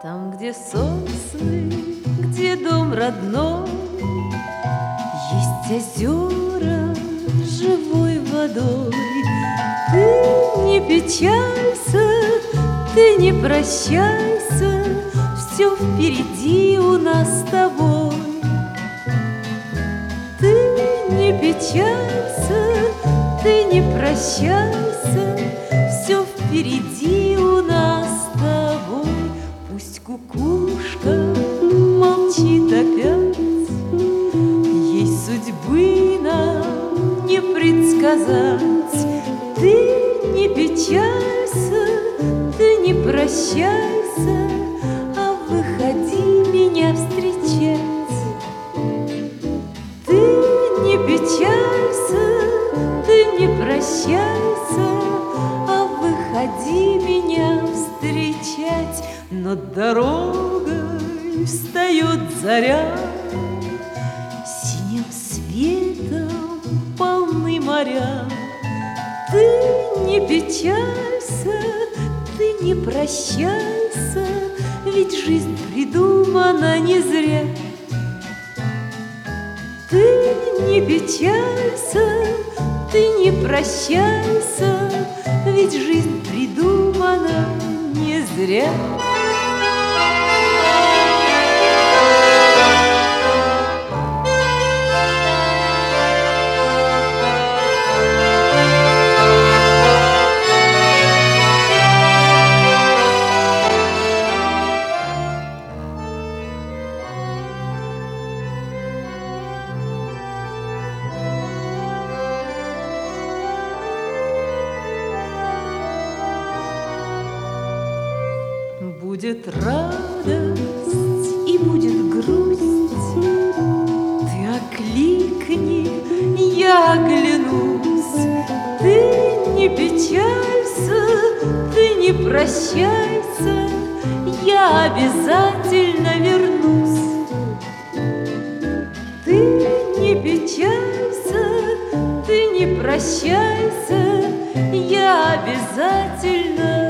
Там, где сосны, где дом родной, есть озера с живой водой. Ты не печалься, ты не прощайся, все впереди у нас с тобой. Ты не печалься, ты не прощайся, все впереди у нас с тобой. Пусть кукушка молчит опять, ей судьбы нам не предсказать. Ты не печалься, ты не прощайся, а выходи меня встречать. Ты не печалься, ты не прощайся, а выходи меня встречать. Над дорогой встает заря, синим светом полны моря. Ты не печалься, ты не прощайся, ведь жизнь придумана не зря. Ты не печалься, ты не прощайся, ведь жизнь придумана не зря. Будет радость и будет грусть, ты окликни, я оглянусь. Ты не печалься, ты не прощайся, я обязательно вернусь. Ты не печалься, ты не прощайся, я обязательно